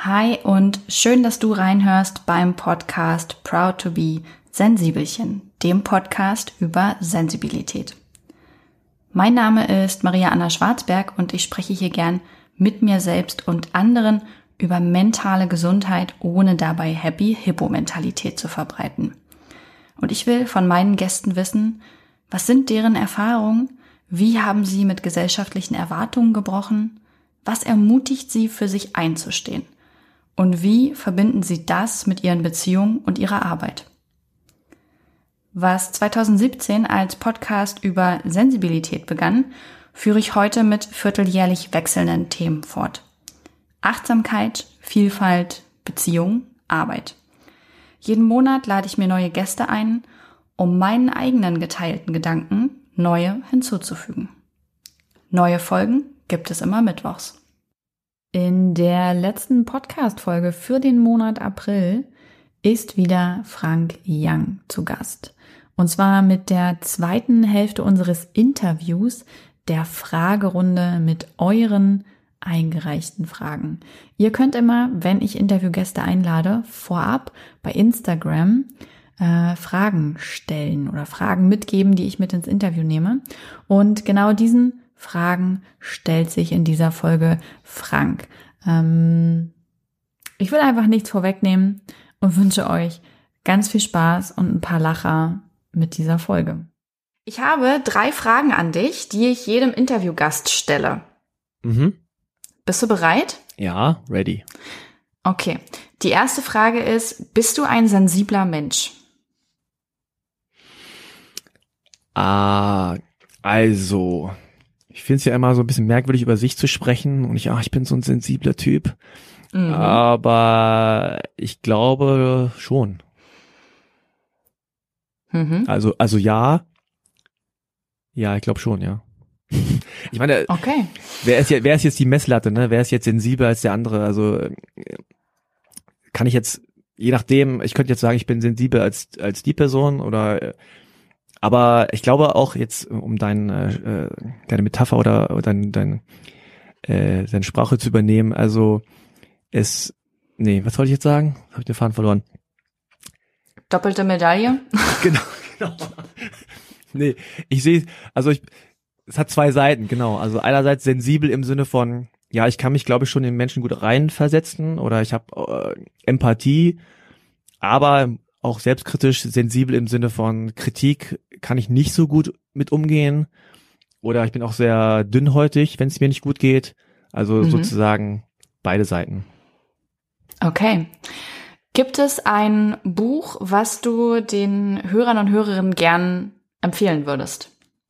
Hi und schön, dass du reinhörst beim Podcast Proud to be Sensibelchen, dem Podcast über Sensibilität. Mein Name ist Maria Anna Schwarzberg und ich spreche hier gern mit mir selbst und anderen über mentale Gesundheit, ohne dabei Happy-Hippo-Mentalität zu verbreiten. Und ich will von meinen Gästen wissen, was sind deren Erfahrungen, wie haben sie mit gesellschaftlichen Erwartungen gebrochen, was ermutigt sie, für sich einzustehen und wie verbinden sie das mit ihren Beziehungen und ihrer Arbeit. Was 2017 als Podcast über Sensibilität begann, führe ich heute mit vierteljährlich wechselnden Themen fort. Achtsamkeit, Vielfalt, Beziehung, Arbeit. Jeden Monat lade ich mir neue Gäste ein, um meinen eigenen geteilten Gedanken neue hinzuzufügen. Neue Folgen gibt es immer mittwochs. In der letzten Podcast-Folge für den Monat April ist wieder Frank Young zu Gast. Und zwar mit der zweiten Hälfte unseres Interviews, der Fragerunde mit euren eingereichten Fragen. Ihr könnt immer, wenn ich Interviewgäste einlade, vorab bei Instagram Fragen stellen oder Fragen mitgeben, die ich mit ins Interview nehme. Und genau diesen Fragen stellt sich in dieser Folge Frank. Ich will einfach nichts vorwegnehmen und wünsche euch ganz viel Spaß und ein paar Lacher mit dieser Folge. Ich habe 3 Fragen an dich, die ich jedem Interviewgast stelle. Bist du bereit? Ja, ready. Okay. Die erste Frage ist, bist du ein sensibler Mensch? Also, ich finde es ja immer so ein bisschen merkwürdig, über sich zu sprechen und ich bin so ein sensibler Typ. Aber ich glaube schon. Also ja. Ja, ich glaube schon, ja. Ich meine, okay. Wer ist jetzt die Messlatte, ne? Wer ist jetzt sensibler als der andere? Also kann ich jetzt, je nachdem, ich könnte jetzt sagen, ich bin sensibel als die Person oder aber ich glaube auch jetzt, um deine Metapher oder deine Sprache zu übernehmen, also was wollte ich jetzt sagen? Habe ich den Faden verloren? Doppelte Medaille? Genau. Nee, ich sehe, es hat 2 Seiten, genau. Also einerseits sensibel im Sinne von, ja, ich kann mich, glaube ich, schon in Menschen gut reinversetzen oder ich habe Empathie, aber auch selbstkritisch sensibel im Sinne von Kritik kann ich nicht so gut mit umgehen oder ich bin auch sehr dünnhäutig, wenn es mir nicht gut geht. Also sozusagen beide Seiten. Okay. Gibt es ein Buch, was du den Hörern und Hörerinnen gern empfehlen würdest?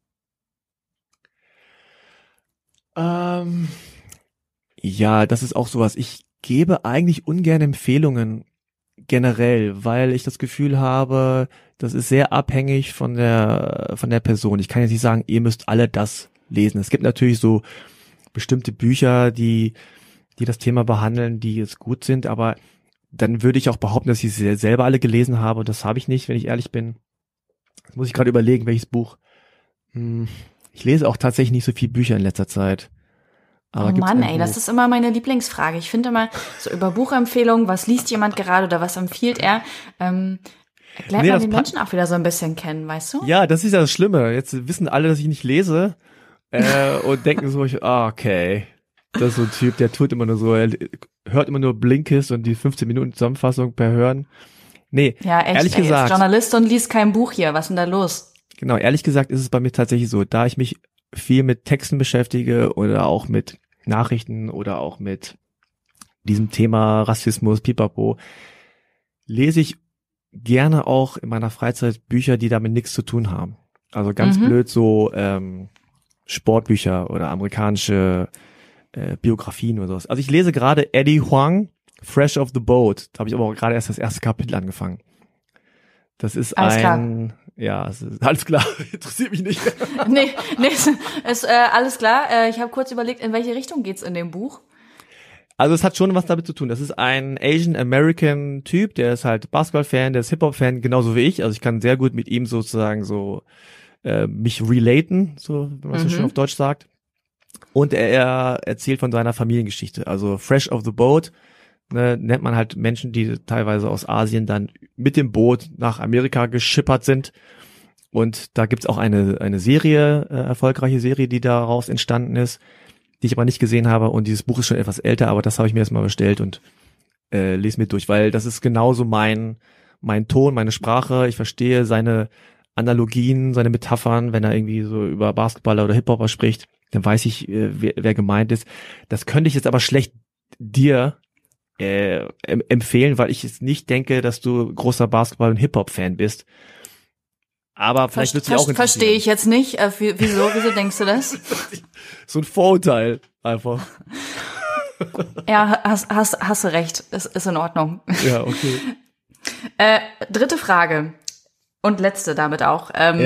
Ja, das ist auch sowas. Ich gebe eigentlich ungern Empfehlungen generell, weil ich das Gefühl habe, das ist sehr abhängig von der Person. Ich kann jetzt nicht sagen, ihr müsst alle das lesen. Es gibt natürlich so bestimmte Bücher, die das Thema behandeln, die jetzt gut sind, aber dann würde ich auch behaupten, dass ich sie selber alle gelesen habe und das habe ich nicht, wenn ich ehrlich bin. Jetzt muss ich gerade überlegen, welches Buch. Ich lese auch tatsächlich nicht so viele Bücher in letzter Zeit. Aber oh Mann, das ist immer meine Lieblingsfrage. Ich finde immer so über Buchempfehlungen, was liest jemand gerade oder was empfiehlt er, lernt man den Menschen auch wieder so ein bisschen kennen, weißt du? Ja, das ist ja das Schlimme. Jetzt wissen alle, dass ich nicht lese und denken so, okay, das ist so ein Typ, der tut immer nur so, er hört immer nur Blinkist und die 15 Minuten Zusammenfassung per Hören. Nee, ja, echt, ehrlich gesagt. Ist Journalist und liest kein Buch hier. Was ist denn da los? Genau, ehrlich gesagt ist es bei mir tatsächlich so, da ich mich viel mit Texten beschäftige oder auch mit Nachrichten oder auch mit diesem Thema Rassismus, Pipapo, lese ich gerne auch in meiner Freizeit Bücher, die damit nichts zu tun haben. Also ganz blöd so Sportbücher oder amerikanische Biografien oder sowas. Also ich lese gerade Eddie Huang, Fresh off the Boat. Da habe ich aber auch gerade erst das erste Kapitel angefangen. Das ist alles klar, interessiert mich nicht. nee, ist alles klar. Ich habe kurz überlegt, in welche Richtung geht's in dem Buch? Also es hat schon was damit zu tun. Das ist ein Asian American Typ, der ist halt Basketball-Fan, der ist Hip-Hop-Fan, genauso wie ich. Also ich kann sehr gut mit ihm sozusagen so mich relaten, so wenn man so schön auf Deutsch sagt. Und er erzählt von seiner Familiengeschichte. Also Fresh off the Boat, ne, nennt man halt Menschen, die teilweise aus Asien dann mit dem Boot nach Amerika geschippert sind. Und da gibt's auch eine Serie, erfolgreiche Serie, die daraus entstanden ist, die ich aber nicht gesehen habe. Und dieses Buch ist schon etwas älter, aber das habe ich mir jetzt mal bestellt und lese mir durch, weil das ist genauso mein Ton, meine Sprache. Ich verstehe seine Analogien, seine Metaphern, wenn er irgendwie so über Basketballer oder Hip-Hopper spricht, dann weiß ich, wer gemeint ist. Das könnte ich jetzt aber schlecht dir empfehlen, weil ich jetzt nicht denke, dass du großer Basketball- und Hip-Hop-Fan bist. Aber vielleicht wird es dich auch interessieren. Verstehe ich jetzt nicht. Wieso denkst du das? So ein Vorurteil einfach. Ja, hast du recht. Ist in Ordnung. Ja, okay. Dritte Frage. Und letzte damit auch.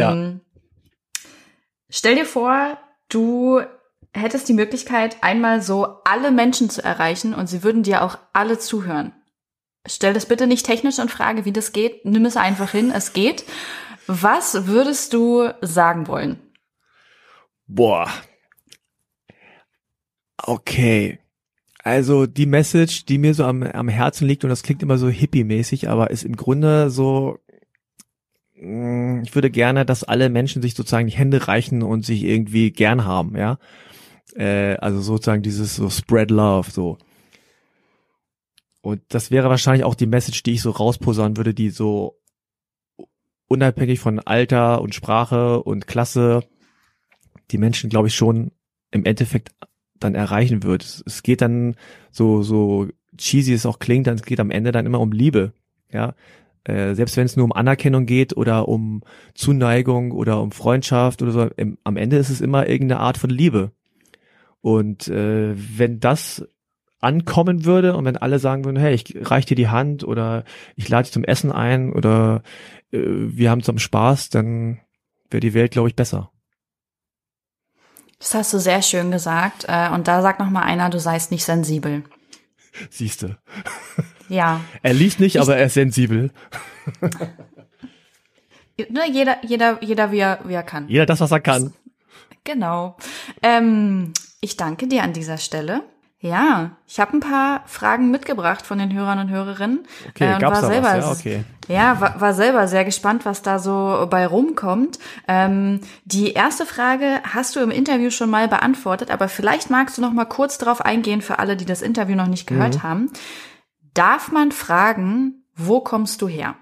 Stell dir vor, du hättest die Möglichkeit, einmal so alle Menschen zu erreichen und sie würden dir auch alle zuhören. Stell das bitte nicht technisch in Frage, wie das geht. Nimm es einfach hin, es geht. Was würdest du sagen wollen? Boah. Okay. Also die Message, die mir so am Herzen liegt, und das klingt immer so hippie-mäßig, aber ist im Grunde so, ich würde gerne, dass alle Menschen sich sozusagen die Hände reichen und sich irgendwie gern haben, ja. Also sozusagen dieses so Spread Love, so. Und das wäre wahrscheinlich auch die Message, die ich so rausposaunen würde, die so unabhängig von Alter und Sprache und Klasse die Menschen, glaube ich, schon im Endeffekt dann erreichen wird. Es geht dann so cheesy es auch klingt, dann es geht am Ende dann immer um Liebe, ja. Selbst wenn es nur um Anerkennung geht oder um Zuneigung oder um Freundschaft oder so, am Ende ist es immer irgendeine Art von Liebe. Und wenn das ankommen würde und wenn alle sagen würden, hey, ich reich dir die Hand oder ich lade dich zum Essen ein oder wir haben zusammen Spaß, dann wäre die Welt, glaube ich, besser. Das hast du sehr schön gesagt. Und da sagt noch mal einer, du seist nicht sensibel. Siehste. Ja. Er liest nicht, aber er ist sensibel. Jeder wie er kann. Jeder das, was er kann. Genau. Ich danke dir an dieser Stelle. Ja, ich habe ein paar Fragen mitgebracht von den Hörern und Hörerinnen. Okay, und gab's war da selber, was? Ja, okay. Ja, war selber sehr gespannt, was da so bei rumkommt. Die erste Frage hast du im Interview schon mal beantwortet, aber vielleicht magst du noch mal kurz drauf eingehen für alle, die das Interview noch nicht gehört haben. Darf man fragen, wo kommst du her?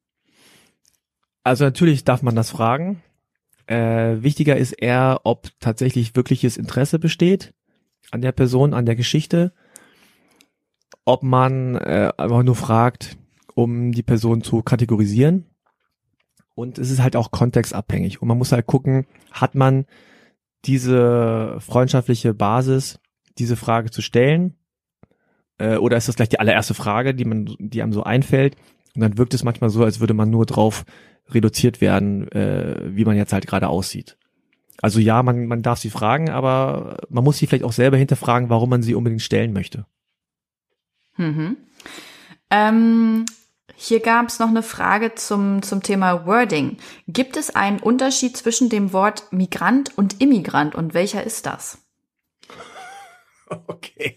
Also natürlich darf man das fragen. Wichtiger ist eher, ob tatsächlich wirkliches Interesse besteht an der Person, an der Geschichte. Ob man einfach nur fragt, um die Person zu kategorisieren. Und es ist halt auch kontextabhängig. Und man muss halt gucken, hat man diese freundschaftliche Basis, diese Frage zu stellen? Oder ist das gleich die allererste Frage, die einem so einfällt? Und dann wirkt es manchmal so, als würde man nur drauf reduziert werden, wie man jetzt halt gerade aussieht. Also ja, man darf sie fragen, aber man muss sie vielleicht auch selber hinterfragen, warum man sie unbedingt stellen möchte. Hier gab es noch eine Frage zum Thema Wording. Gibt es einen Unterschied zwischen dem Wort Migrant und Immigrant und welcher ist das? Okay.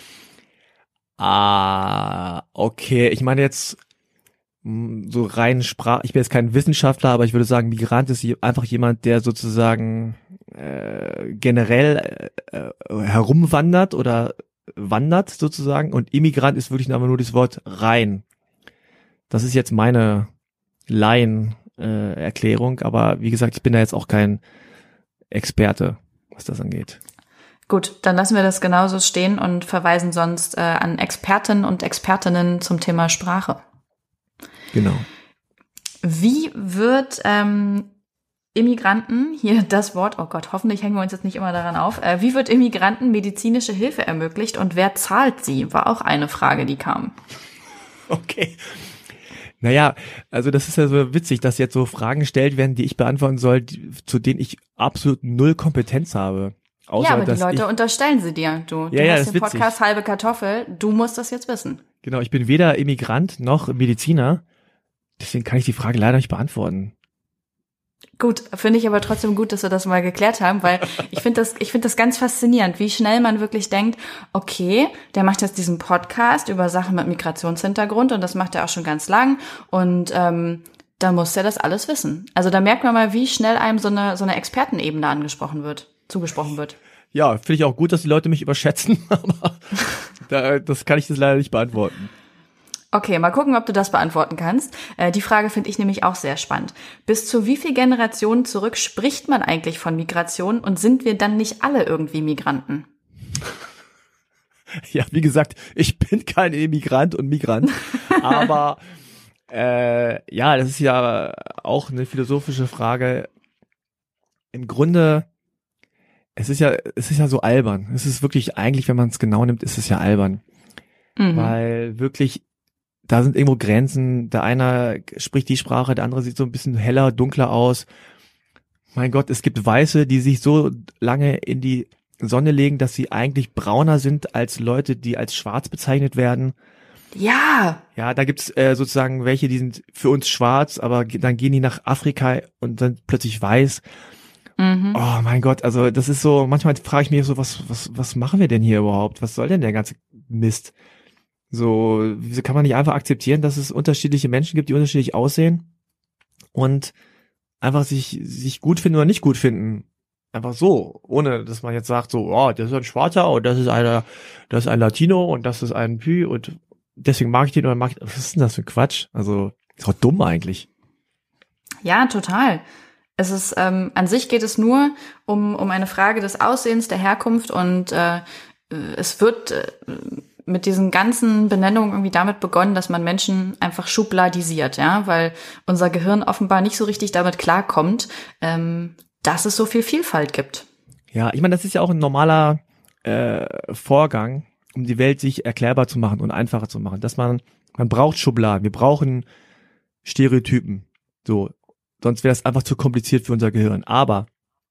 Okay. Ich meine jetzt so rein ich bin jetzt kein Wissenschaftler, aber ich würde sagen, Migrant ist einfach jemand, der sozusagen generell herumwandert oder wandert sozusagen, und Immigrant ist wirklich einfach nur das Wort rein. Das ist jetzt meine Laien-Erklärung, aber wie gesagt, ich bin da jetzt auch kein Experte, was das angeht. Gut, dann lassen wir das genauso stehen und verweisen sonst an Experten und Expertinnen zum Thema Sprache. Genau. Wie wird Immigranten, hier das Wort, oh Gott, hoffentlich hängen wir uns jetzt nicht immer daran auf, wie wird Immigranten medizinische Hilfe ermöglicht und wer zahlt sie? War auch eine Frage, die kam. Okay. Naja, also das ist ja so witzig, dass jetzt so Fragen gestellt werden, die ich beantworten soll, zu denen ich absolut null Kompetenz habe. Außer, ja, aber die Leute unterstellen sie dir. Du hast den Podcast Halbe Kartoffel, du musst das jetzt wissen. Genau, ich bin weder Immigrant noch Mediziner, deswegen kann ich die Frage leider nicht beantworten. Gut, finde ich aber trotzdem gut, dass wir das mal geklärt haben, weil ich finde das ganz faszinierend, wie schnell man wirklich denkt, okay, der macht jetzt diesen Podcast über Sachen mit Migrationshintergrund und das macht er auch schon ganz lang und da muss er das alles wissen. Also da merkt man mal, wie schnell einem so eine Expertenebene zugesprochen wird. Ja, finde ich auch gut, dass die Leute mich überschätzen, aber das kann ich das leider nicht beantworten. Okay, mal gucken, ob du das beantworten kannst. Die Frage finde ich nämlich auch sehr spannend. Bis zu wie viel Generationen zurück spricht man eigentlich von Migration und sind wir dann nicht alle irgendwie Migranten? Ja, wie gesagt, ich bin kein Immigrant und Migrant, aber ja, das ist ja auch eine philosophische Frage. Im Grunde, es ist ja so albern. Es ist wirklich eigentlich, wenn man es genau nimmt, ist es ja albern. Weil wirklich da sind irgendwo Grenzen, der eine spricht die Sprache, der andere sieht so ein bisschen heller, dunkler aus. Mein Gott, es gibt Weiße, die sich so lange in die Sonne legen, dass sie eigentlich brauner sind als Leute, die als schwarz bezeichnet werden. Ja. Ja, da gibt's sozusagen welche, die sind für uns schwarz, aber dann gehen die nach Afrika und sind plötzlich weiß. Oh mein Gott, also das ist so, manchmal frage ich mich so, was machen wir denn hier überhaupt? Was soll denn der ganze Mist? So, wieso kann man nicht einfach akzeptieren, dass es unterschiedliche Menschen gibt, die unterschiedlich aussehen und einfach sich gut finden oder nicht gut finden? Einfach so, ohne dass man jetzt sagt so, oh, das ist ein Schwarzer und das ist ein Latino und das ist ein Pü und deswegen mag ich den oder mag ich, was ist denn das für ein Quatsch? Also, ist doch dumm eigentlich. Ja, total. Es ist, an sich geht es nur um eine Frage des Aussehens, der Herkunft und es wird mit diesen ganzen Benennungen irgendwie damit begonnen, dass man Menschen einfach schubladisiert, ja, weil unser Gehirn offenbar nicht so richtig damit klarkommt, dass es so viel Vielfalt gibt. Ja, ich meine, das ist ja auch ein normaler Vorgang, um die Welt sich erklärbar zu machen und einfacher zu machen, dass man braucht Schubladen, wir brauchen Stereotypen, so, sonst wäre es einfach zu kompliziert für unser Gehirn, aber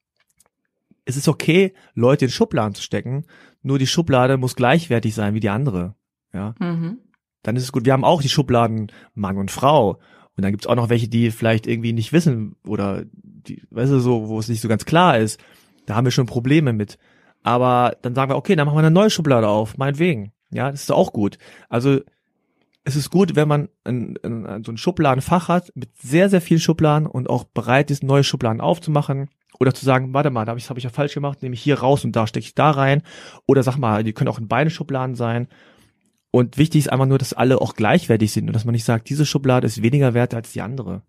es ist okay, Leute in Schubladen zu stecken, nur die Schublade muss gleichwertig sein wie die andere, ja. Dann ist es gut. Wir haben auch die Schubladen Mann und Frau und dann gibt's auch noch welche, die vielleicht irgendwie nicht wissen oder die, weißt du, so, wo es nicht so ganz klar ist. Da haben wir schon Probleme mit. Aber dann sagen wir, okay, dann machen wir eine neue Schublade auf, meinetwegen. Ja, das ist auch gut. Also es ist gut, wenn man so ein Schubladenfach hat mit sehr, sehr vielen Schubladen und auch bereit ist, neue Schubladen aufzumachen. Oder zu sagen, warte mal, das habe ich ja falsch gemacht, nehme ich hier raus und da stecke ich da rein. Oder sag mal, die können auch in beide Schubladen sein. Und wichtig ist einfach nur, dass alle auch gleichwertig sind und dass man nicht sagt, diese Schublade ist weniger wert als die andere.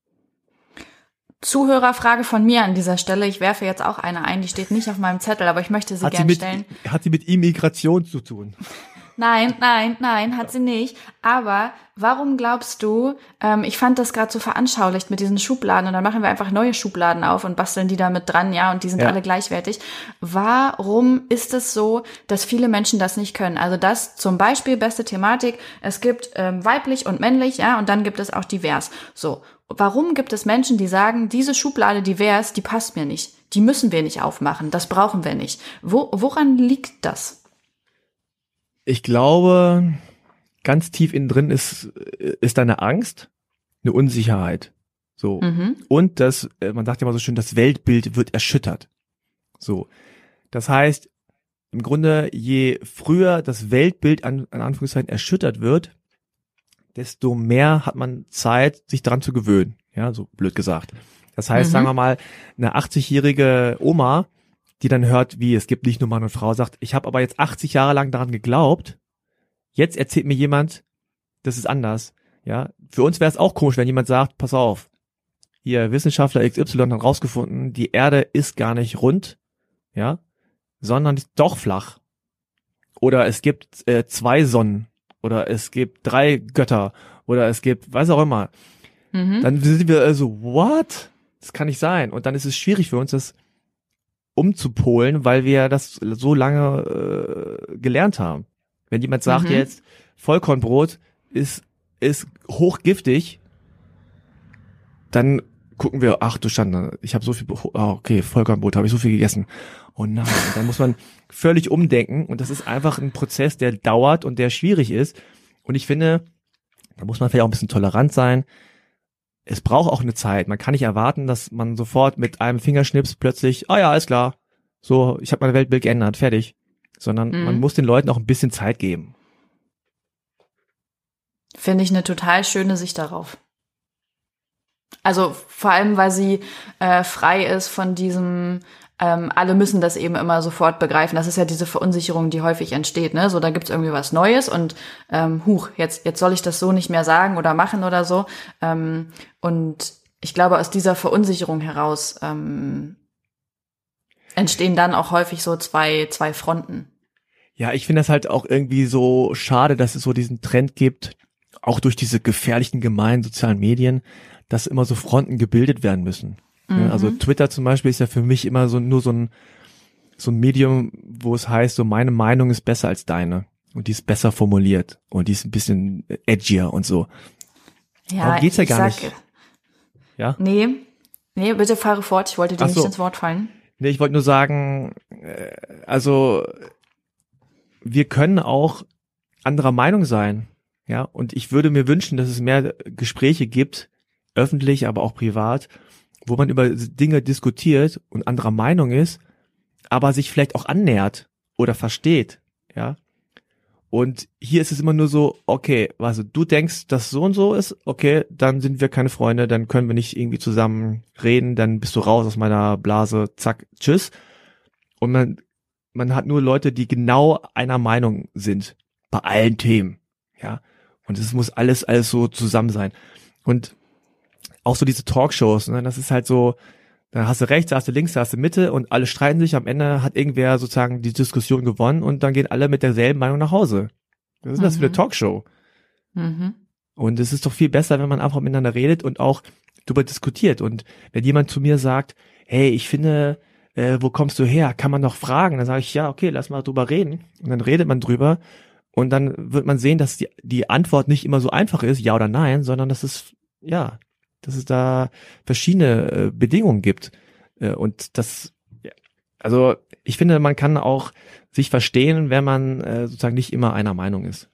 Zuhörerfrage von mir an dieser Stelle. Ich werfe jetzt auch eine ein, die steht nicht auf meinem Zettel, aber ich möchte sie gerne stellen. Hat sie mit Immigration zu tun? Nein, hat sie nicht. Aber warum glaubst du, ich fand das gerade so veranschaulicht mit diesen Schubladen und dann machen wir einfach neue Schubladen auf und basteln die da mit dran, ja, und die sind alle gleichwertig. Warum ist es so, dass viele Menschen das nicht können? Also das zum Beispiel, beste Thematik, es gibt weiblich und männlich, ja, und dann gibt es auch divers. So, warum gibt es Menschen, die sagen, diese Schublade divers, die passt mir nicht, die müssen wir nicht aufmachen, das brauchen wir nicht. Woran liegt das? Ich glaube, ganz tief innen drin ist eine Angst, eine Unsicherheit. So. Und man sagt ja immer so schön, das Weltbild wird erschüttert. So. Das heißt, im Grunde, je früher das Weltbild an Anführungszeichen erschüttert wird, desto mehr hat man Zeit, sich daran zu gewöhnen. Ja, so blöd gesagt. Das heißt, sagen wir mal, eine 80-jährige Oma, die dann hört, wie es gibt nicht nur Mann und Frau, sagt, ich habe aber jetzt 80 Jahre lang daran geglaubt, jetzt erzählt mir jemand, das ist anders. Ja, für uns wäre es auch komisch, wenn jemand sagt, pass auf, hier Wissenschaftler XY hat rausgefunden, die Erde ist gar nicht rund, ja, sondern ist doch flach. Oder es gibt 2 Sonnen oder es gibt 3 Götter oder es gibt, weiß auch immer. Dann sind wir so, what? Das kann nicht sein. Und dann ist es schwierig für uns, das umzupolen, weil wir das so lange gelernt haben. Wenn jemand sagt jetzt, Vollkornbrot ist hochgiftig, dann gucken wir, ach du Schande, ich habe so viel, okay, Vollkornbrot, habe ich so viel gegessen. Oh nein, und dann muss man völlig umdenken und das ist einfach ein Prozess, der dauert und der schwierig ist. Und ich finde, da muss man vielleicht auch ein bisschen tolerant sein. es braucht auch eine Zeit. Man kann nicht erwarten, dass man sofort mit einem Fingerschnips plötzlich, ja, alles klar, so, ich habe mein Weltbild geändert, fertig. Sondern man muss den Leuten auch ein bisschen Zeit geben. Finde ich eine total schöne Sicht darauf. Also vor allem, weil sie frei ist von diesem, alle müssen das eben immer sofort begreifen. Das ist ja diese Verunsicherung, die häufig entsteht, ne? So, da gibt's irgendwie was Neues und jetzt soll ich das so nicht mehr sagen oder machen oder so. Und ich glaube, aus dieser Verunsicherung heraus entstehen dann auch häufig so zwei Fronten. Ja, ich finde das halt auch irgendwie so schade, dass es so diesen Trend gibt, auch durch diese gefährlichen, gemeinen sozialen Medien, dass immer so Fronten gebildet werden müssen. Ja, also Twitter zum Beispiel ist ja für mich immer so ein Medium, wo es heißt, so meine Meinung ist besser als deine und die ist besser formuliert und die ist ein bisschen edgier und so. Ja, darum geht's ja gar nicht. Ja? Nee, bitte fahre fort, ich wollte dir nicht ins Wort fallen. Nee, ich wollte nur sagen, also wir können auch anderer Meinung sein, ja, und ich würde mir wünschen, dass es mehr Gespräche gibt, öffentlich, aber auch privat, wo man über Dinge diskutiert und anderer Meinung ist, aber sich vielleicht auch annähert oder versteht, ja. Und hier ist es immer nur so, okay, also du denkst, dass so und so ist, okay, dann sind wir keine Freunde, dann können wir nicht irgendwie zusammen reden, dann bist du raus aus meiner Blase, zack, tschüss. Und man hat nur Leute, die genau einer Meinung sind, bei allen Themen, ja. Und es muss alles so zusammen sein. Und auch so diese Talkshows, ne, das ist halt so, da hast du rechts, da hast du links, da hast du Mitte und alle streiten sich, am Ende hat irgendwer sozusagen die Diskussion gewonnen und dann gehen alle mit derselben Meinung nach Hause. Was ist das für eine Talkshow? Und es ist doch viel besser, wenn man einfach miteinander redet und auch darüber diskutiert. Und wenn jemand zu mir sagt, hey, ich finde, wo kommst du her? Kann man noch fragen? Dann sage ich, ja, okay, lass mal drüber reden. Und dann redet man drüber und dann wird man sehen, dass die Antwort nicht immer so einfach ist, ja oder nein, sondern dass es da verschiedene Bedingungen gibt. Und also ich finde, man kann auch sich verstehen, wenn man sozusagen nicht immer einer Meinung ist.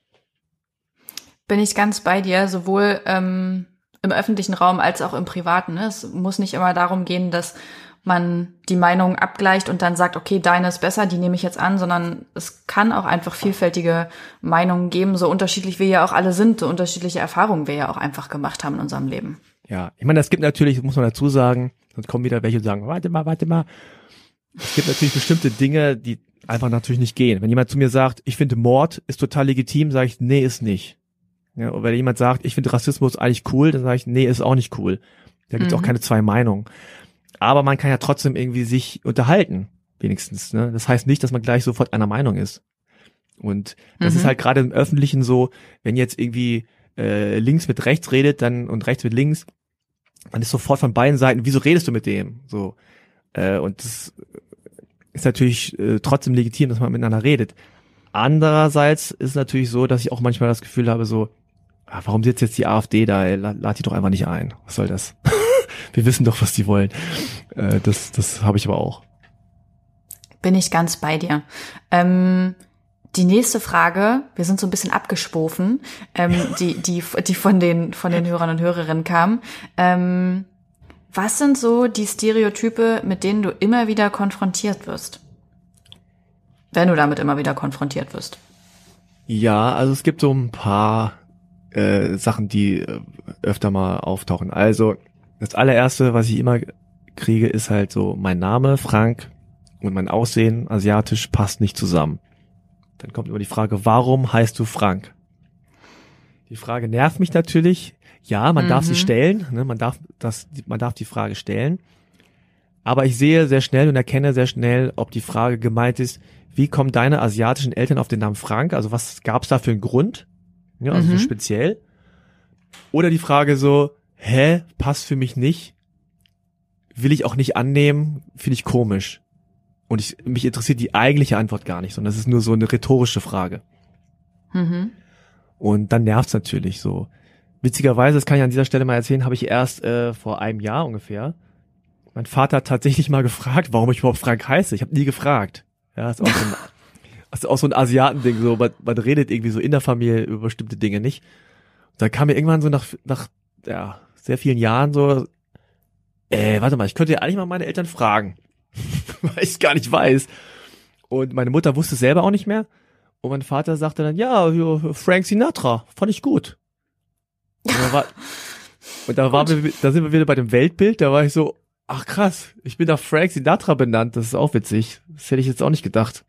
Bin ich ganz bei dir, sowohl im öffentlichen Raum als auch im privaten. Ne? Es muss nicht immer darum gehen, dass man die Meinung abgleicht und dann sagt, okay, deine ist besser, die nehme ich jetzt an, sondern es kann auch einfach vielfältige Meinungen geben, so unterschiedlich wir ja auch alle sind, so unterschiedliche Erfahrungen wir ja auch einfach gemacht haben in unserem Leben. Ja, ich meine, es gibt natürlich, muss man dazu sagen, sonst kommen wieder welche und sagen, warte mal. Es gibt natürlich bestimmte Dinge, die einfach natürlich nicht gehen. Wenn jemand zu mir sagt, ich finde Mord ist total legitim, sage ich, nee, ist nicht. Ja, und wenn jemand sagt, ich finde Rassismus eigentlich cool, dann sage ich, nee, ist auch nicht cool. Da gibt es auch keine zwei Meinungen. Aber man kann ja trotzdem irgendwie sich unterhalten, wenigstens. Ne? Das heißt nicht, dass man gleich sofort einer Meinung ist. Und das ist halt gerade im Öffentlichen so, wenn jetzt irgendwie links mit rechts redet dann und rechts mit links, man ist sofort von beiden Seiten, wieso redest du mit dem? So und das ist natürlich trotzdem legitim, dass man miteinander redet. Andererseits ist es natürlich so, dass ich auch manchmal das Gefühl habe, so, warum sitzt jetzt die AfD da? Ey, lad die doch einfach nicht ein. Was soll das? Wir wissen doch, was die wollen. Das habe ich aber auch. Bin ich ganz bei dir. Die nächste Frage, wir sind so ein bisschen abgeschwofen, die von den Hörern und Hörerinnen kam. Was sind so die Stereotype, mit denen du immer wieder konfrontiert wirst? Wenn du damit immer wieder konfrontiert wirst. Ja, also es gibt so ein paar Sachen, die öfter mal auftauchen. Also das allererste, was ich immer kriege, ist halt so mein Name, Frank, und mein Aussehen, asiatisch, passt nicht zusammen. Dann kommt immer die Frage, warum heißt du Frank? Die Frage nervt mich natürlich. Ja, man darf sie stellen, ne? Man darf die Frage stellen. Aber ich sehe sehr schnell und erkenne sehr schnell, ob die Frage gemeint ist, wie kommen deine asiatischen Eltern auf den Namen Frank? Also was gab es da für einen Grund? Ja, also so speziell. Oder die Frage so, passt für mich nicht, will ich auch nicht annehmen, finde ich komisch. Und mich interessiert die eigentliche Antwort gar nicht, sondern es ist nur so eine rhetorische Frage. Und dann nervt's natürlich so. Witzigerweise, das kann ich an dieser Stelle mal erzählen, habe ich erst vor einem Jahr ungefähr mein Vater hat tatsächlich mal gefragt, warum ich überhaupt Frank heiße. Ich habe nie gefragt. Ja, ist auch so ein Asiatending, so man redet irgendwie so in der Familie über bestimmte Dinge nicht. Und da kam mir irgendwann so nach sehr vielen Jahren so, warte mal, ich könnte ja eigentlich mal meine Eltern fragen, weil ich es gar nicht weiß. Und meine Mutter wusste es selber auch nicht mehr. Und mein Vater sagte dann, ja, Frank Sinatra, fand ich gut. Da sind wir wieder bei dem Weltbild, da war ich so, ach krass, ich bin nach Frank Sinatra benannt, das ist auch witzig. Das hätte ich jetzt auch nicht gedacht.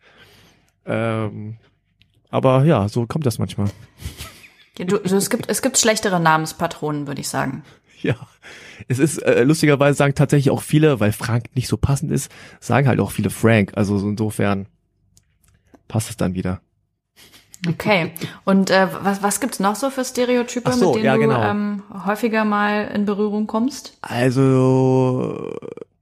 Aber ja, so kommt das manchmal. Ja, es gibt schlechtere Namenspatronen, würde ich sagen. Ja, es ist lustigerweise sagen tatsächlich auch viele, weil Frank nicht so passend ist, sagen halt auch viele Frank. Also so insofern passt es dann wieder. Okay. Und was gibt's noch so für Stereotype, mit denen du häufiger mal in Berührung kommst? Also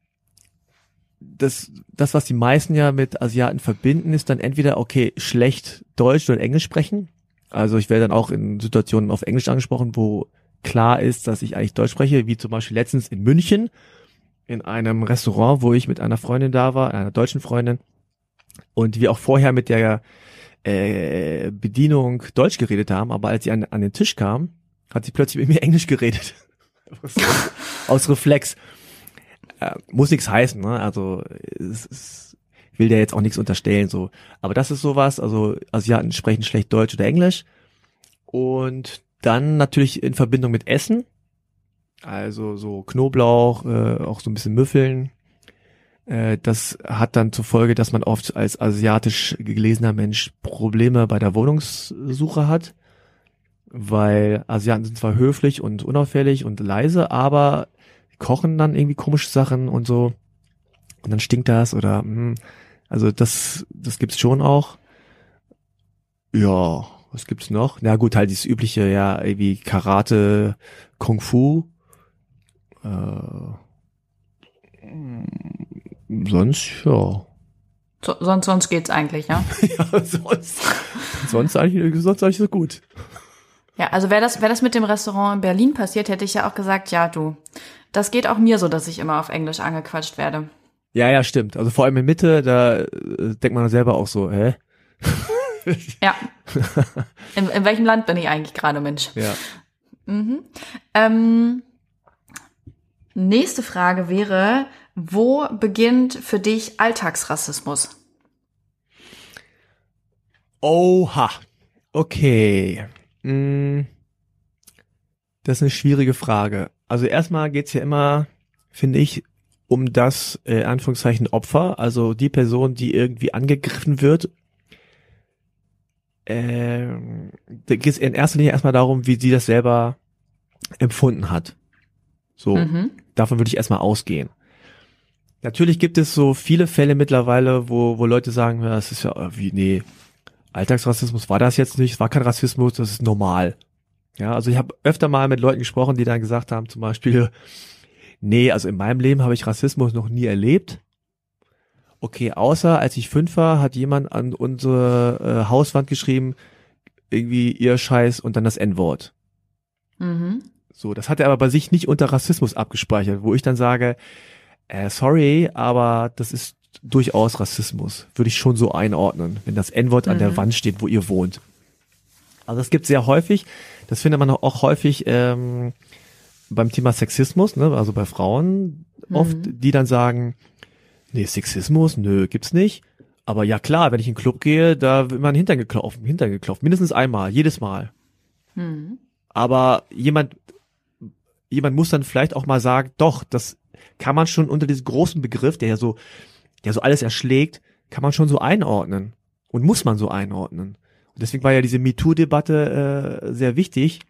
das, was die meisten ja mit Asiaten verbinden, ist dann entweder, okay, schlecht Deutsch oder Englisch sprechen. Also ich werde dann auch in Situationen auf Englisch angesprochen, wo klar ist, dass ich eigentlich Deutsch spreche, wie zum Beispiel letztens in München in einem Restaurant, wo ich mit einer Freundin da war, einer deutschen Freundin, und wir auch vorher mit der Bedienung Deutsch geredet haben, aber als sie an den Tisch kam, hat sie plötzlich mit mir Englisch geredet. Aus Reflex. Muss nichts heißen, ne? Also will der jetzt auch nichts unterstellen, so. Aber das ist sowas, also Asiaten sprechen schlecht Deutsch oder Englisch. Und dann natürlich in Verbindung mit Essen. Also so Knoblauch, auch so ein bisschen Müffeln. Das hat dann zur Folge, dass man oft als asiatisch gelesener Mensch Probleme bei der Wohnungssuche hat. Weil Asiaten sind zwar höflich und unauffällig und leise, aber kochen dann irgendwie komische Sachen und so. Und dann stinkt das oder, also das gibt's schon auch. Ja, was gibt's noch? Na gut, halt dieses übliche, ja, irgendwie Karate, Kung Fu. Sonst, ja. Sonst geht's eigentlich, ja? Ja, sonst eigentlich so gut. Ja, also wäre das mit dem Restaurant in Berlin passiert, hätte ich ja auch gesagt, ja, du, das geht auch mir so, dass ich immer auf Englisch angequatscht werde. Ja, stimmt. Also vor allem in Mitte, da denkt man selber auch so, hä? Ja. In welchem Land bin ich eigentlich gerade, Mensch? Ja. Nächste Frage wäre, wo beginnt für dich Alltagsrassismus? Oha. Okay. Das ist eine schwierige Frage. Also erstmal geht's ja immer, finde ich, um das, Anführungszeichen, Opfer, also die Person, die irgendwie angegriffen wird. Da geht's in erster Linie erstmal darum, wie sie das selber empfunden hat. So, davon würde ich erstmal ausgehen. Natürlich gibt es so viele Fälle mittlerweile, wo Leute sagen, ja, das ist ja nee, Alltagsrassismus war das jetzt nicht, es war kein Rassismus, das ist normal. Ja, also ich habe öfter mal mit Leuten gesprochen, die dann gesagt haben, zum Beispiel, nee, also in meinem Leben habe ich Rassismus noch nie erlebt. Okay, außer als ich 5 war, hat jemand an unsere Hauswand geschrieben, irgendwie ihr Scheiß und dann das N-Wort. So, das hat er aber bei sich nicht unter Rassismus abgespeichert, wo ich dann sage, sorry, aber das ist durchaus Rassismus. Würde ich schon so einordnen, wenn das N-Wort an der Wand steht, wo ihr wohnt. Also das gibt es sehr häufig. Das findet man auch häufig beim Thema Sexismus, ne? Also bei Frauen oft, die dann sagen, nee, Sexismus, nö, gibt's nicht. Aber ja klar, wenn ich in den Club gehe, da wird man Hintern geklopft, mindestens einmal, jedes Mal. Aber jemand muss dann vielleicht auch mal sagen, doch, das kann man schon unter diesem großen Begriff, der so alles erschlägt, kann man schon so einordnen. Und muss man so einordnen. Und deswegen war ja diese MeToo-Debatte sehr wichtig,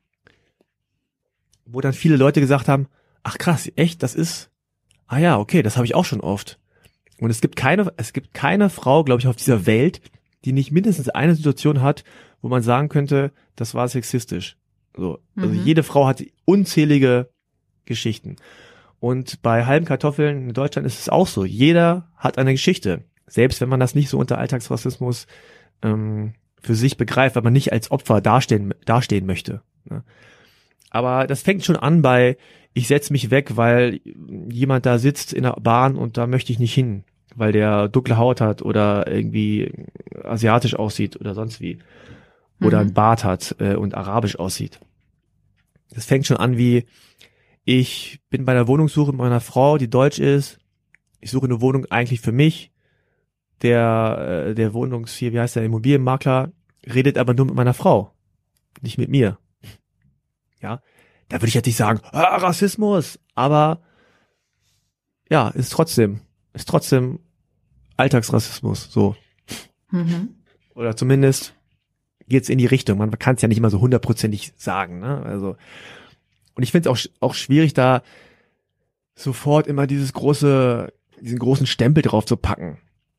wo dann viele Leute gesagt haben, ach krass, echt, das ist, ja, okay, das habe ich auch schon oft. Und es gibt keine Frau, glaube ich, auf dieser Welt, die nicht mindestens eine Situation hat, wo man sagen könnte, das war sexistisch. So, also jede Frau hat unzählige Geschichten. Und bei halben Kartoffeln in Deutschland ist es auch so. Jeder hat eine Geschichte. Selbst wenn man das nicht so unter Alltagsrassismus für sich begreift, weil man nicht als Opfer dastehen möchte. Ne? Aber das fängt schon an bei, ich setze mich weg, weil jemand da sitzt in der Bahn und da möchte ich nicht hin, weil der dunkle Haut hat oder irgendwie asiatisch aussieht oder sonst wie. Oder einen Bart hat und arabisch aussieht. Das fängt schon an wie, ich bin bei der Wohnungssuche mit meiner Frau, die deutsch ist. Ich suche eine Wohnung eigentlich für mich. Der wie heißt der, Immobilienmakler, redet aber nur mit meiner Frau, nicht mit mir. Ja, da würde ich jetzt nicht sagen, Rassismus, aber ja, ist trotzdem Alltagsrassismus, so. Mhm. Oder zumindest geht's in die Richtung. Man kann es ja nicht immer so 100%ig sagen, ne? Also, und ich finde es auch schwierig, da sofort immer diesen großen Stempel drauf zu packen.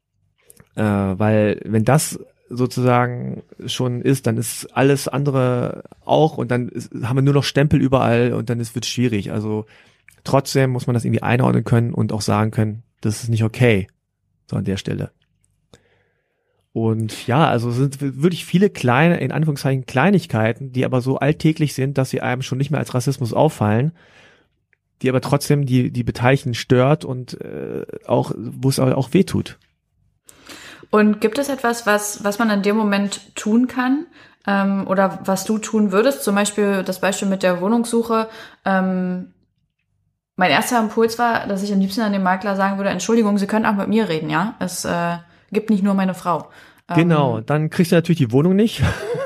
Weil wenn das sozusagen schon ist, dann ist alles andere auch und dann haben wir nur noch Stempel überall und dann wird es schwierig. Also trotzdem muss man das irgendwie einordnen können und auch sagen können, das ist nicht okay, so an der Stelle. Und ja, also es sind wirklich viele kleine, in Anführungszeichen Kleinigkeiten, die aber so alltäglich sind, dass sie einem schon nicht mehr als Rassismus auffallen, die aber trotzdem die Beteiligten stört und auch, wo es auch wehtut. Und gibt es etwas, was man in dem Moment tun kann oder was du tun würdest? Zum Beispiel das Beispiel mit der Wohnungssuche. Mein erster Impuls war, dass ich am liebsten an den Makler sagen würde, Entschuldigung, Sie können auch mit mir reden, ja? Es gibt nicht nur meine Frau. Genau, dann kriegst du natürlich die Wohnung nicht.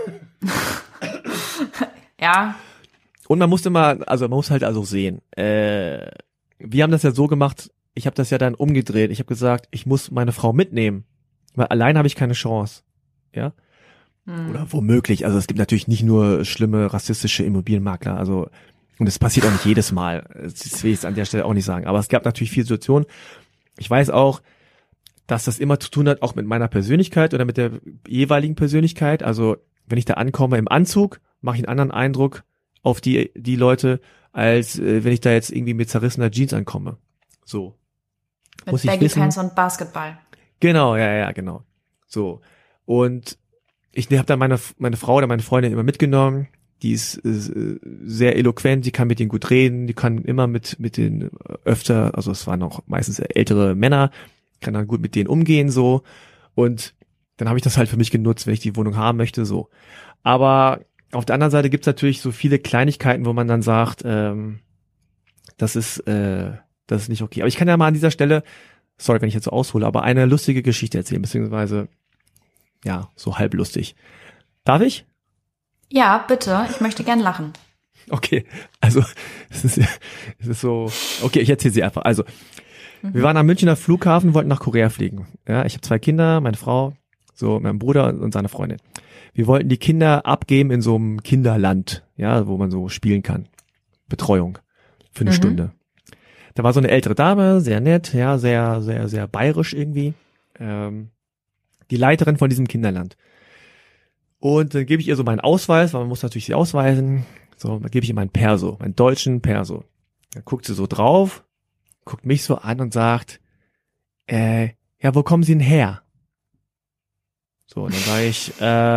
Ja. Und man muss halt also sehen. Wir haben das ja so gemacht, ich habe das ja dann umgedreht. Ich habe gesagt, ich muss meine Frau mitnehmen. Weil allein habe ich keine Chance, ja, oder womöglich. Also es gibt natürlich nicht nur schlimme rassistische Immobilienmakler, also und es passiert auch nicht jedes Mal. Das will ich jetzt an der Stelle auch nicht sagen. Aber es gab natürlich viele Situationen. Ich weiß auch, dass das immer zu tun hat, auch mit meiner Persönlichkeit oder mit der jeweiligen Persönlichkeit. Also wenn ich da ankomme im Anzug, mache ich einen anderen Eindruck auf die Leute, als wenn ich da jetzt irgendwie mit zerrissener Jeans ankomme. So. Mit Baggy Pants und Basketball. Genau, ja, genau. So. Und ich habe dann meine Frau oder meine Freundin immer mitgenommen. Die ist sehr eloquent, die kann mit denen gut reden, die kann immer mit denen öfter, also es waren auch meistens ältere Männer, kann dann gut mit denen umgehen, so. Und dann habe ich das halt für mich genutzt, wenn ich die Wohnung haben möchte, so. Aber auf der anderen Seite gibt's natürlich so viele Kleinigkeiten, wo man dann sagt, das ist nicht okay. Aber ich kann ja mal an dieser Stelle, sorry, wenn ich jetzt so aushole, aber eine lustige Geschichte erzählen, beziehungsweise, ja, so halblustig. Darf ich? Ja, bitte. Ich möchte gern lachen. Okay, also, es ist so, okay, ich erzähle sie einfach. Also, wir waren am Münchner Flughafen, wollten nach Korea fliegen. Ja, ich habe 2 Kinder, meine Frau, so, mein Bruder und seine Freundin. Wir wollten die Kinder abgeben in so einem Kinderland, ja, wo man so spielen kann. Betreuung für eine Stunde. Da war so eine ältere Dame, sehr nett, ja, sehr, sehr, sehr bayerisch irgendwie. Die Leiterin von diesem Kinderland. Und dann gebe ich ihr so meinen Ausweis, weil man muss natürlich sie ausweisen. So, dann gebe ich ihr meinen Perso, meinen deutschen Perso. Dann guckt sie so drauf, guckt mich so an und sagt, ja, wo kommen Sie denn her? So, und dann sage ich,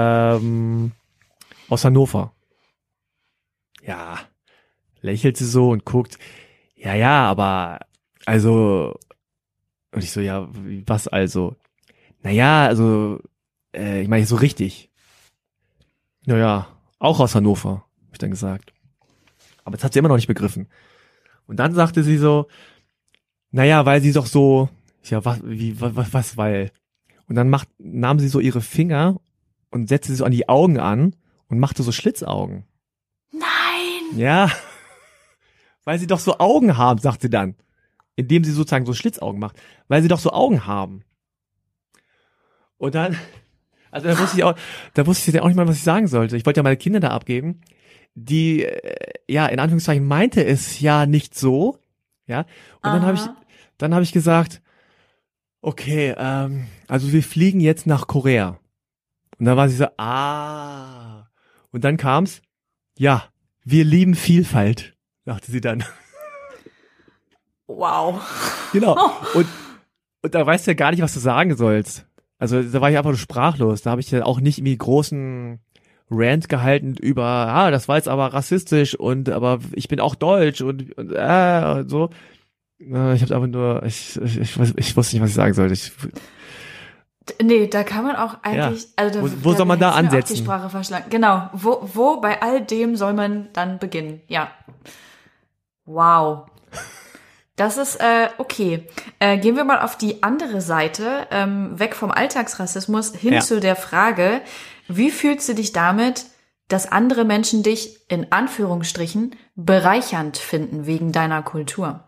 aus Hannover. Ja, lächelt sie so und guckt, ja, aber, also, und ich so, ja, was also? Naja, also, ich meine so richtig. Naja, auch aus Hannover, hab ich dann gesagt. Aber das hat sie immer noch nicht begriffen. Und dann sagte sie so, naja, weil sie doch so, ja, was, weil. Und dann nahm sie so ihre Finger und setzte sie so an die Augen an und machte so Schlitzaugen. Nein! Ja, weil sie doch so Augen haben, sagt sie dann. Indem sie sozusagen so Schlitzaugen macht. Weil sie doch so Augen haben. Und dann, also da wusste ich ja auch nicht mal, was ich sagen sollte. Ich wollte ja meine Kinder da abgeben. Die, ja, in Anführungszeichen meinte es ja nicht so. Ja, und dann habe ich gesagt, okay, also wir fliegen jetzt nach Korea. Und dann war sie so, Und dann kam's, ja, wir lieben Vielfalt, sagte sie dann. Wow. Genau. Und da weißt du ja gar nicht, was du sagen sollst. Also da war ich einfach nur sprachlos. Da habe ich ja auch nicht irgendwie großen Rant gehalten über, das war jetzt aber rassistisch aber ich bin auch deutsch und so. Ich habe einfach nur, ich wusste nicht, was ich sagen sollte. Nee, da kann man auch eigentlich, ja. also wo soll man da ansetzen? Die Sprache verschlagen. Genau, wo bei all dem soll man dann beginnen? Ja. Wow. Das ist okay. Gehen wir mal auf die andere Seite, weg vom Alltagsrassismus hin zu der Frage, wie fühlst du dich damit, dass andere Menschen dich in Anführungsstrichen bereichernd finden wegen deiner Kultur?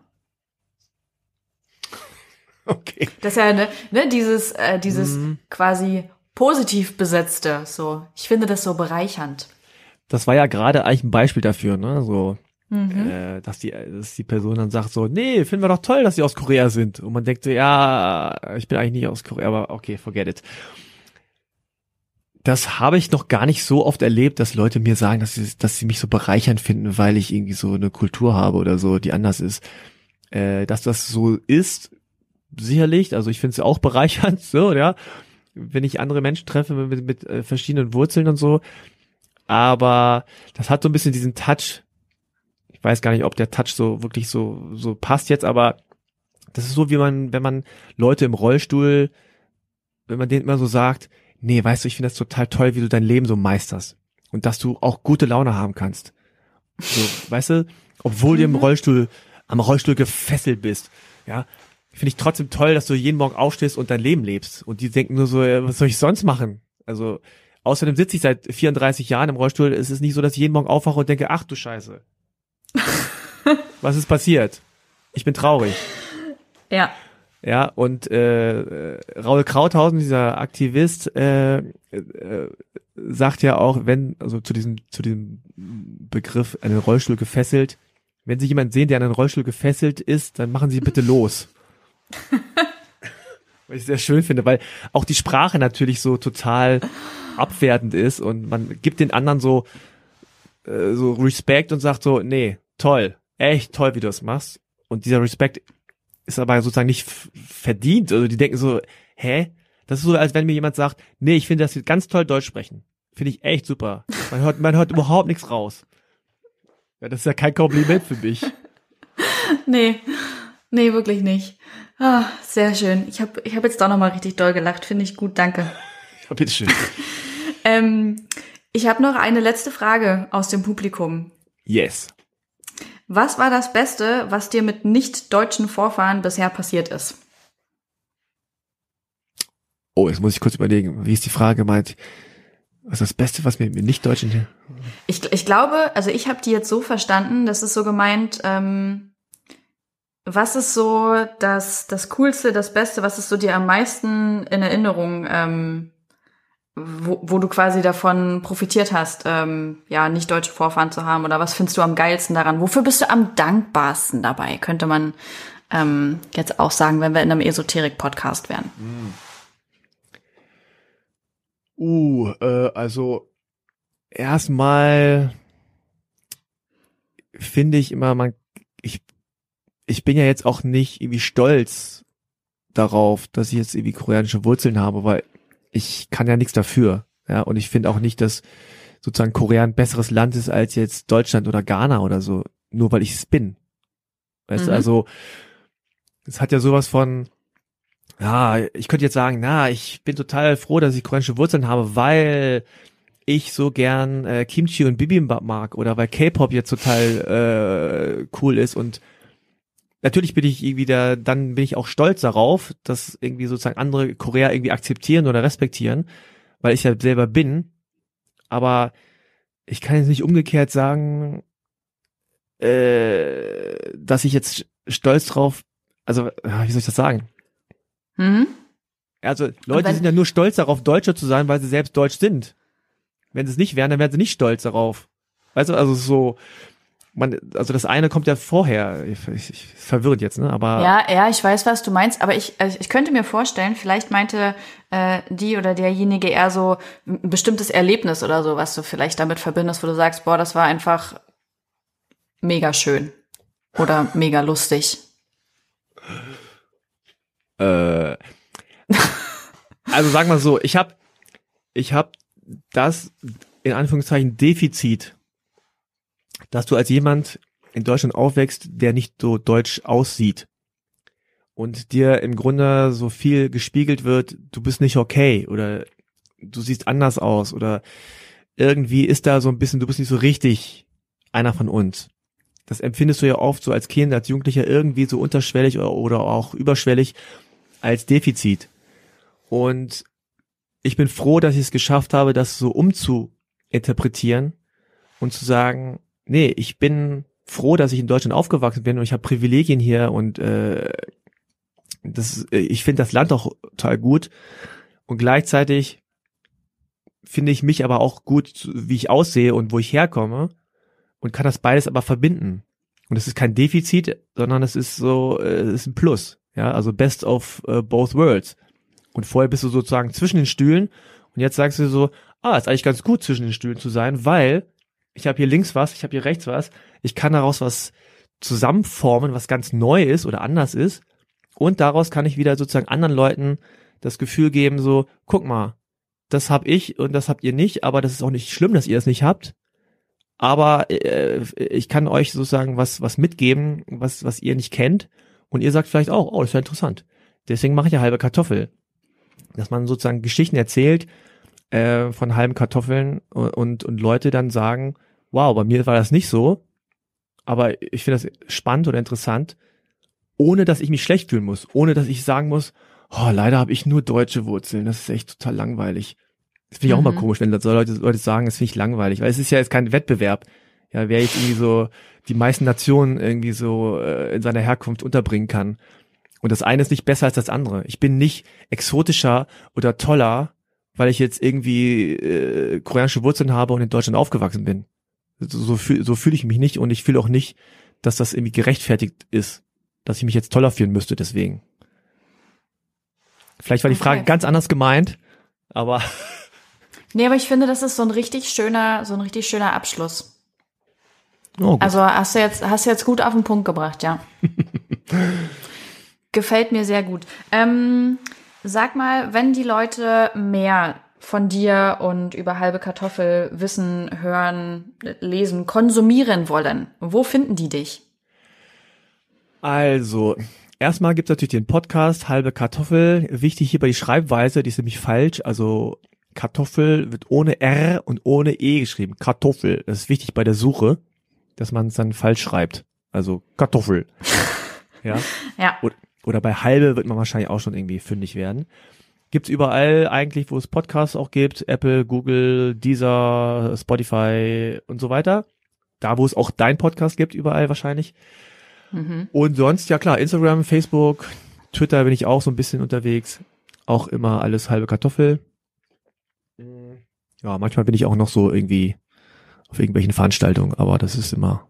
Okay. Das ist ja dieses quasi positiv besetzte, so. Ich finde das so bereichernd. Das war ja gerade eigentlich ein Beispiel dafür, ne, so, dass die Person dann sagt so, nee, finden wir doch toll, dass sie aus Korea sind. Und man denkt so, ja, ich bin eigentlich nicht aus Korea, aber okay, forget it. Das habe ich noch gar nicht so oft erlebt, dass Leute mir sagen, dass sie mich so bereichernd finden, weil ich irgendwie so eine Kultur habe oder so, die anders ist. Dass das so ist, sicherlich, also ich finde es auch bereichernd, so, ja, wenn ich andere Menschen treffe mit verschiedenen Wurzeln und so, aber das hat so ein bisschen diesen Touch, ich weiß gar nicht, ob der Touch so wirklich so passt jetzt, aber das ist so, wie wenn man Leute im Rollstuhl, wenn man denen immer so sagt, nee, weißt du, ich finde das total toll, wie du dein Leben so meisterst und dass du auch gute Laune haben kannst. So, weißt du, obwohl du am Rollstuhl gefesselt bist, ja, finde ich trotzdem toll, dass du jeden Morgen aufstehst und dein Leben lebst. Und die denken nur so, was soll ich sonst machen? Also, außerdem sitze ich seit 34 Jahren im Rollstuhl. Es ist nicht so, dass ich jeden Morgen aufwache und denke, ach du Scheiße. Was ist passiert? Ich bin traurig. Ja. Ja, und Raul Krauthausen, dieser Aktivist, sagt ja auch, also zu diesem Begriff, einen Rollstuhl gefesselt, wenn Sie jemanden sehen, der an einen Rollstuhl gefesselt ist, dann machen Sie bitte los. Was ich sehr schön finde, weil auch die Sprache natürlich so total abwertend ist und man gibt den anderen so Respekt und sagt so, nee, toll, echt toll, wie du das machst. Und dieser Respekt ist aber sozusagen nicht verdient. Also die denken so, hä? Das ist so, als wenn mir jemand sagt, nee, ich finde, dass sie ganz toll Deutsch sprechen. Finde ich echt super. Man hört überhaupt nichts raus. Ja, das ist ja kein Kompliment für mich. Nee, wirklich nicht. Ah, sehr schön. Ich hab jetzt doch nochmal richtig doll gelacht. Finde ich gut, danke. Ja, bitteschön. Ich habe noch eine letzte Frage aus dem Publikum. Yes. Was war das Beste, was dir mit nicht-deutschen Vorfahren bisher passiert ist? Oh, jetzt muss ich kurz überlegen. Wie ist die Frage gemeint? Was ist das Beste, was mir mit nicht-Deutschen... Ich glaube, also ich habe die jetzt so verstanden, das ist so gemeint, was ist so das Coolste, das Beste, was ist so dir am meisten in Erinnerung, wo du quasi davon profitiert hast, ja, nicht deutsche Vorfahren zu haben, oder was findest du am geilsten daran? Wofür bist du am dankbarsten dabei? Könnte man jetzt auch sagen, wenn wir in einem Esoterik-Podcast wären. Also erstmal finde ich immer, ich bin ja jetzt auch nicht irgendwie stolz darauf, dass ich jetzt irgendwie koreanische Wurzeln habe, weil ich kann ja nichts dafür. Ja, und ich finde auch nicht, dass sozusagen Korea ein besseres Land ist als jetzt Deutschland oder Ghana oder so, nur weil ich es bin. Weißt du, also es hat ja sowas von, ja, ich könnte jetzt sagen, ich bin total froh, dass ich koreanische Wurzeln habe, weil ich so gern Kimchi und Bibimbap mag oder weil K-Pop jetzt total cool ist, und natürlich bin ich auch stolz darauf, dass irgendwie sozusagen andere Korea irgendwie akzeptieren oder respektieren, weil ich ja selber bin, aber ich kann jetzt nicht umgekehrt sagen, dass ich jetzt stolz drauf, also wie soll ich das sagen? Also Leute sind ja nur stolz darauf, Deutsche zu sein, weil sie selbst deutsch sind. Wenn sie es nicht wären, dann wären sie nicht stolz darauf. Weißt du, also so, also das eine kommt ja vorher. Ich verwirrt jetzt, ne? Aber ja, ich weiß, was du meinst, aber ich könnte mir vorstellen, vielleicht meinte die oder derjenige eher so ein bestimmtes Erlebnis oder so, was du vielleicht damit verbindest, wo du sagst, boah, das war einfach mega schön oder mega lustig. Also sagen wir so, ich hab das in Anführungszeichen Defizit, dass du als jemand in Deutschland aufwächst, der nicht so deutsch aussieht und dir im Grunde so viel gespiegelt wird, du bist nicht okay oder du siehst anders aus oder irgendwie ist da so ein bisschen, du bist nicht so richtig einer von uns. Das empfindest du ja oft so als Kind, als Jugendlicher irgendwie so unterschwellig oder auch überschwellig als Defizit. Und ich bin froh, dass ich es geschafft habe, das so umzuinterpretieren und zu sagen, nee, ich bin froh, dass ich in Deutschland aufgewachsen bin und ich habe Privilegien hier und ich finde das Land auch total gut und gleichzeitig finde ich mich aber auch gut, wie ich aussehe und wo ich herkomme und kann das beides aber verbinden. Und es ist kein Defizit, sondern es ist so, es ist ein Plus. Ja, also best of both worlds. Und vorher bist du sozusagen zwischen den Stühlen und jetzt sagst du so, ist eigentlich ganz gut zwischen den Stühlen zu sein, weil ich habe hier links was, ich habe hier rechts was, ich kann daraus was zusammenformen, was ganz neu ist oder anders ist und daraus kann ich wieder sozusagen anderen Leuten das Gefühl geben, so, guck mal, das hab ich und das habt ihr nicht, aber das ist auch nicht schlimm, dass ihr es nicht habt, aber ich kann euch sozusagen was mitgeben, was ihr nicht kennt und ihr sagt vielleicht auch, das ist ja interessant. Deswegen mache ich ja halbe Kartoffel. Dass man sozusagen Geschichten erzählt von halben Kartoffeln und Leute dann sagen, wow, bei mir war das nicht so, aber ich finde das spannend oder interessant, ohne dass ich mich schlecht fühlen muss, ohne dass ich sagen muss, leider habe ich nur deutsche Wurzeln, das ist echt total langweilig. Das finde ich auch mal komisch, wenn Leute sagen, das finde ich langweilig, weil es ist ja jetzt kein Wettbewerb. Ja, wer jetzt irgendwie so die meisten Nationen irgendwie so in seiner Herkunft unterbringen kann. Und das eine ist nicht besser als das andere. Ich bin nicht exotischer oder toller, weil ich jetzt irgendwie koreanische Wurzeln habe und in Deutschland aufgewachsen bin. So fühle ich mich nicht und ich fühle auch nicht, dass das irgendwie gerechtfertigt ist, dass ich mich jetzt toller fühlen müsste deswegen. Vielleicht war die Frage ganz anders gemeint, aber nee, aber ich finde, das ist so ein richtig schöner Abschluss. Oh, gut. Also hast du jetzt gut auf den Punkt gebracht, ja. Gefällt mir sehr gut. Sag mal, wenn die Leute mehr von dir und über halbe Kartoffel wissen, hören, lesen, konsumieren wollen, wo finden die dich? Also, erstmal gibt's natürlich den Podcast Halbe Kartoffel. Wichtig hierbei die Schreibweise, die ist nämlich falsch. Also Kartoffel wird ohne R und ohne E geschrieben. Kartoffel. Das ist wichtig bei der Suche, dass man es dann falsch schreibt. Also Kartoffel. Ja. Ja. Oder bei halbe wird man wahrscheinlich auch schon irgendwie fündig werden. Gibt's überall eigentlich, wo es Podcasts auch gibt. Apple, Google, Deezer, Spotify und so weiter. Da, wo es auch dein Podcast gibt, überall wahrscheinlich. Und sonst, ja klar, Instagram, Facebook, Twitter bin ich auch so ein bisschen unterwegs. Auch immer alles halbe Kartoffel. Ja, manchmal bin ich auch noch so irgendwie auf irgendwelchen Veranstaltungen, aber das ist immer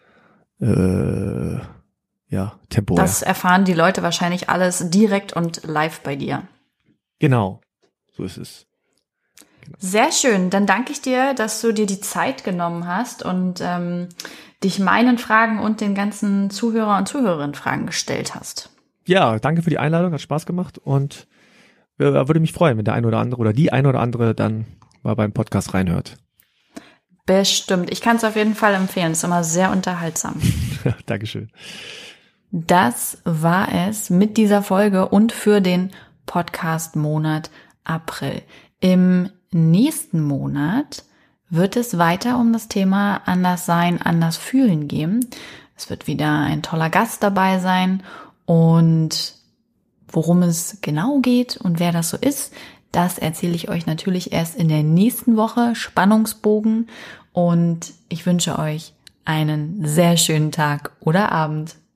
temporär. Das erfahren die Leute wahrscheinlich alles direkt und live bei dir. Genau, so ist es. Genau. Sehr schön, dann danke ich dir, dass du dir die Zeit genommen hast und dich meinen Fragen und den ganzen Zuhörer und Zuhörerinnen Fragen gestellt hast. Ja, danke für die Einladung, hat Spaß gemacht und würde mich freuen, wenn der eine oder andere oder die eine oder andere dann mal beim Podcast reinhört. Bestimmt, ich kann es auf jeden Fall empfehlen, ist immer sehr unterhaltsam. Dankeschön. Das war es mit dieser Folge und für den Podcast-Monat April. Im nächsten Monat wird es weiter um das Thema Anders sein, anders fühlen gehen. Es wird wieder ein toller Gast dabei sein und worum es genau geht und wer das so ist, das erzähle ich euch natürlich erst in der nächsten Woche. Spannungsbogen und ich wünsche euch einen sehr schönen Tag oder Abend.